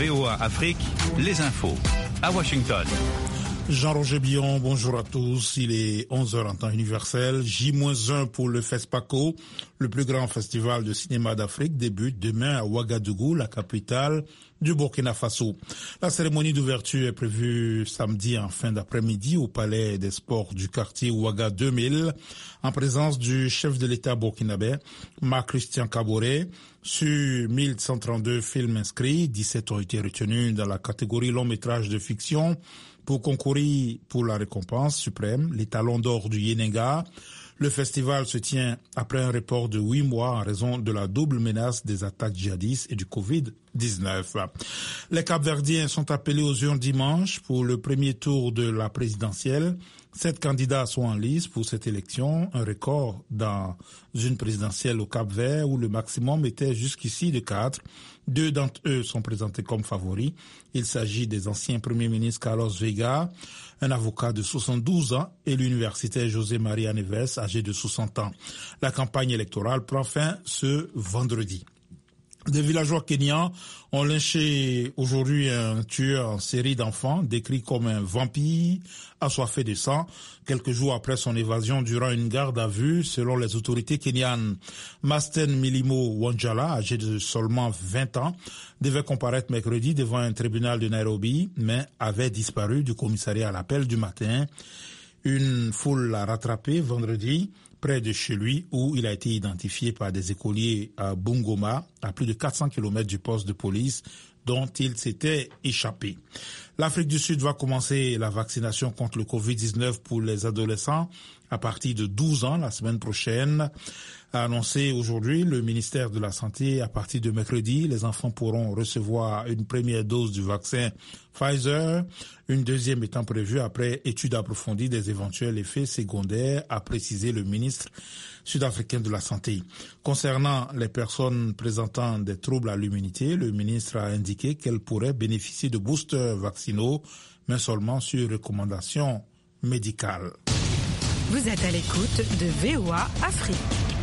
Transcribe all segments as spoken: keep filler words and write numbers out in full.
V O A Afrique, les infos. À Washington. Jean-Roger Billon, bonjour à tous. Il est onze heures en temps universel. J un pour le FESPACO, le plus grand festival de cinéma d'Afrique, débute demain à Ouagadougou, la capitale du Burkina Faso. La cérémonie d'ouverture est prévue samedi en fin d'après-midi au Palais des Sports du quartier Ouaga deux mille, en présence du chef de l'État burkinabé, Marc-Christian Kaboré. Sur mille cent trente-deux films inscrits, dix-sept ont été retenus dans la catégorie long métrage de fiction pour concourir pour la récompense suprême, les Talons d'or du Yenenga. Le festival se tient après un report de huit mois en raison de la double menace des attaques djihadistes et du covid dix-neuf. Les Cap-Verdiens sont appelés aux urnes dimanche pour le premier tour de la présidentielle. Sept candidats sont en lice pour cette élection, un record dans une présidentielle au Cap-Vert où le maximum était jusqu'ici de quatre. Deux d'entre eux sont présentés comme favoris. Il s'agit des anciens premiers ministres Carlos Vega, un avocat de soixante-douze ans, et l'universitaire José Maria Neves, âgé de soixante ans. La campagne électorale prend fin ce vendredi. Des villageois kenyans ont lynché aujourd'hui un tueur en série d'enfants, décrit comme un vampire assoiffé de sang, quelques jours après son évasion durant une garde à vue, selon les autorités kenyanes. Masten Milimo Wanjala, âgé de seulement vingt ans, devait comparaître mercredi devant un tribunal de Nairobi, mais avait disparu du commissariat à l'appel du matin. Une foule l'a rattrapé vendredi près de chez lui, où il a été identifié par des écoliers à Bungoma, à plus de quatre cents kilomètres du poste de police dont il s'était échappé. L'Afrique du Sud va commencer la vaccination contre le covid dix-neuf pour les adolescents à partir de douze ans la semaine prochaine. A annoncé aujourd'hui le ministère de la Santé. À partir de mercredi, les enfants pourront recevoir une première dose du vaccin Pfizer, une deuxième étant prévue après étude approfondie des éventuels effets secondaires, a précisé le ministre sud-africain de la Santé. Concernant les personnes présentant des troubles à l'immunité, le ministre a indiqué qu'elles pourraient bénéficier de boosters vaccinaux, mais seulement sur recommandation médicale. Vous êtes à l'écoute de V O A Afrique.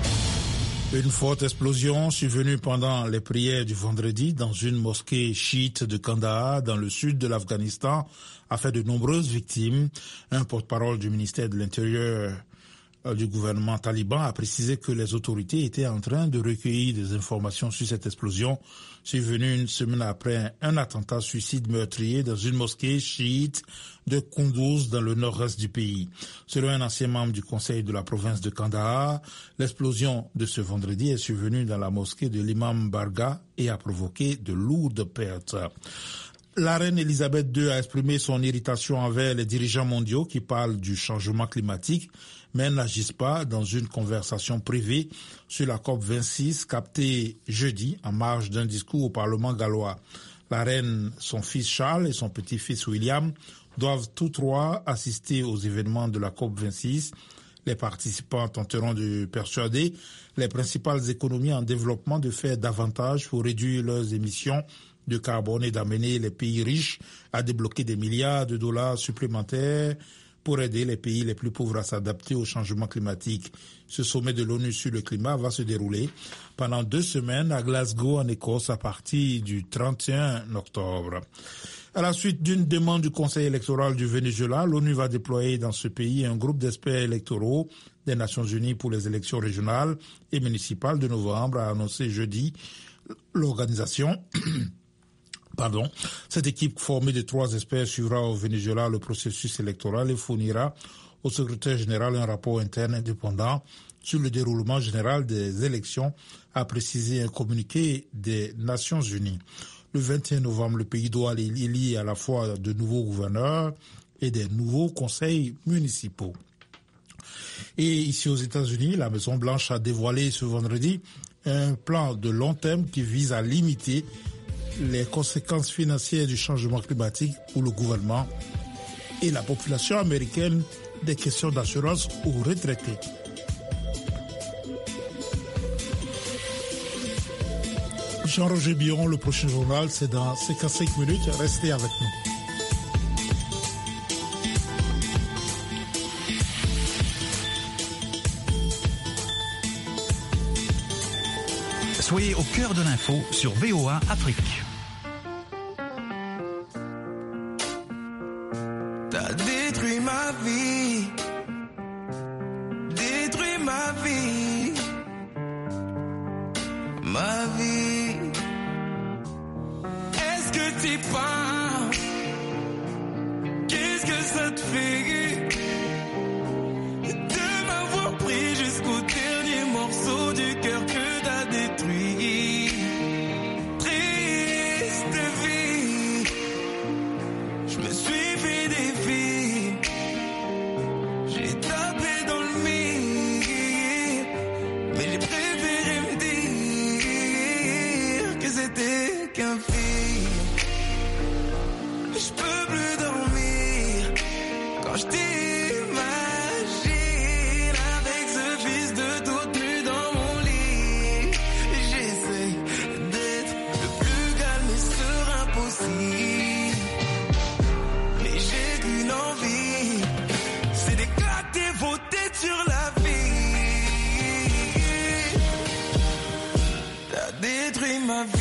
Une forte explosion survenue pendant les prières du vendredi dans une mosquée chiite de Kandahar, dans le sud de l'Afghanistan, a fait de nombreuses victimes. Un porte-parole du ministère de l'Intérieur du gouvernement taliban a précisé que les autorités étaient en train de recueillir des informations sur cette explosion survenue une semaine après un attentat suicide meurtrier dans une mosquée chiite de Kunduz dans le nord-est du pays. Selon un ancien membre du conseil de la province de Kandahar, l'explosion de ce vendredi est survenue dans la mosquée de l'imam Barga et a provoqué de lourdes pertes. La reine Elisabeth deux a exprimé son irritation envers les dirigeants mondiaux qui parlent du changement climatique, mais n'agissent pas dans une conversation privée sur la COP vingt-six captée jeudi en marge d'un discours au Parlement gallois. La reine, son fils Charles et son petit-fils William doivent tous trois assister aux événements de la COP vingt-six. Les participants tenteront de persuader les principales économies en développement de faire davantage pour réduire leurs émissions de carbone et d'amener les pays riches à débloquer des milliards de dollars supplémentaires pour aider les pays les plus pauvres à s'adapter au changement climatique. Ce sommet de l'ONU sur le climat va se dérouler pendant deux semaines à Glasgow, en Écosse, à partir du trente et un octobre. À la suite d'une demande du Conseil électoral du Venezuela, l'ONU va déployer dans ce pays un groupe d'experts électoraux des Nations Unies pour les élections régionales et municipales de novembre, a annoncé jeudi l'organisation. Pardon. Cette équipe formée de trois experts suivra au Venezuela le processus électoral et fournira au secrétaire général un rapport interne indépendant sur le déroulement général des élections, a précisé un communiqué des Nations Unies. Le vingt et un novembre, le pays doit élire à la fois de nouveaux gouverneurs et des nouveaux conseils municipaux. Et ici aux États-Unis, la Maison-Blanche a dévoilé ce vendredi un plan de long terme qui vise à limiter les conséquences financières du changement climatique pour le gouvernement et la population américaine des questions d'assurance aux retraités. Jean-Roger Billon, le prochain journal, c'est dans cinquante-cinq minutes. Restez avec nous. Soyez au cœur de l'info sur V O A Afrique. petit pain. Qu'est-ce que ça te fait de m'avoir pris jusqu'au dernier morceau du cœur que t'as détruit? Triste vie, je me suis fait des filles, j'ai tapé dans le mire, mais j'ai préféré me dire que c'était qu'un film. Je peux plus dormir quand je t'imagine avec ce fils de toute nue dans mon lit. J'essaie d'être le plus calme et serein possible, mais j'ai qu'une envie, c'est d'éclater vos têtes sur la vie. T'as détruit ma vie.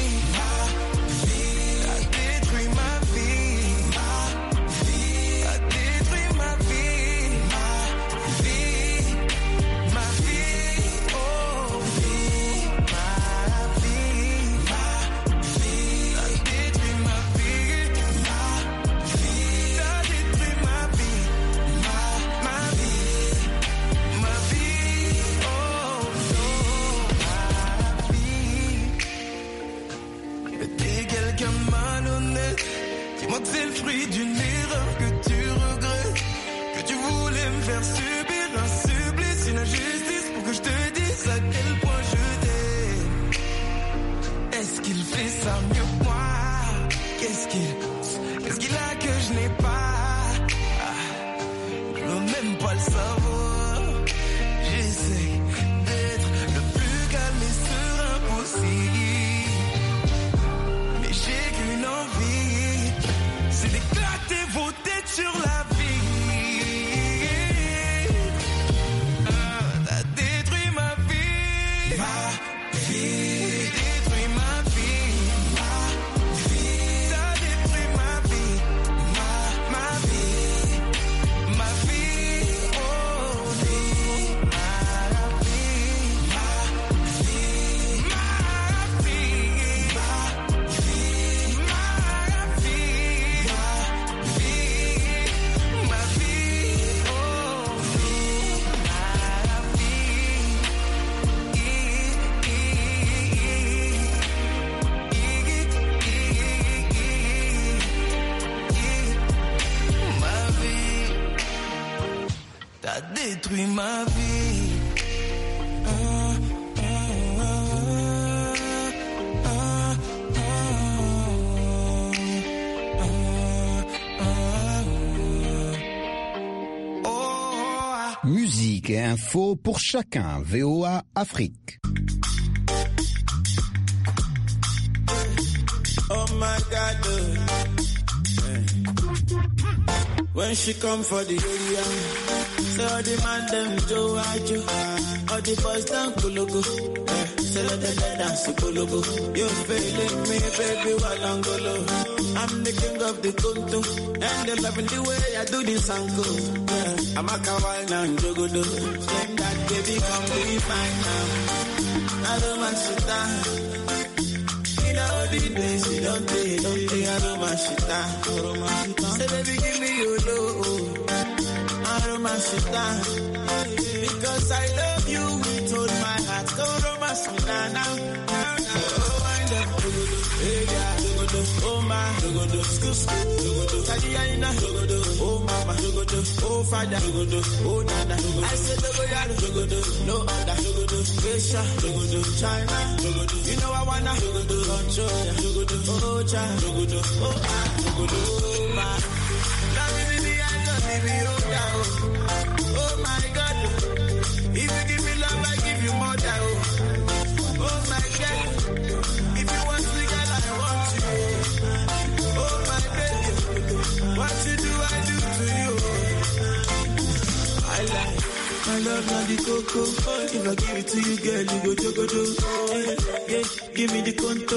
Dis-moi que c'est le fruit d'une erreur que tu regrettes, que tu voulais me faire subir un supplice, une injustice pour que je te dise à quel point je t'aime. Est-ce qu'il fait ça mieux que moi? Qu'est-ce qu'il, qu'est-ce qu'il a que je n'ai pas? Ah, je veux même pas le savoir. J'essaie d'être le plus calme et serein possible, mais j'ai qu'une envie, c'est d'éclater vos têtes sur la vie. Ah, t'as détruit ma vie, ma vie, détruit ma vie, ma vie, t'as détruit ma vie, ma, ma vie, ma vie, oh vie, ma vie, ma vie, ma vie, ma vie, ma vie. Ma vie, oh, ma vie, t'as détruit ma vie. Ah, ah, ah, ah, ah, ah, ah. Musique et info pour chacun. V O A Afrique. Oh my God, uh, yeah. When she come for the area, say all the man them Joe Ajo, all the boys down Kulugu, yeah. Say let them dance Kulugu. You feeling me, baby, Walangolo. I'm the king of the Kuntu, and they loving the way I do this uncle. Yeah. I'm a kawaii now, Jogodo. Same that baby, come be mine now. I don't want to die. All the days you don't play, don't play, I don't mind shit down. Say baby give me your love, I don't mind shit down. Because I love you with all my heart, don't romance me now. Oh, wind up, hey yeah, oh my, school school, Tadiana, oh mama, oh father, oh nana. I said no other, Asia, China, you know I wanna control ya. Oh cha, oh ah, oh ma. Now me me I don't leave you down. Oh my God, if you give me love, I give you more down. Oh my God, if you want me, girl, I want you. Oh my baby, what you do, I do to you. I like. My love not the cocoa. If I give it to you, girl, you go jogo do. Yeah, yeah, give me the conto.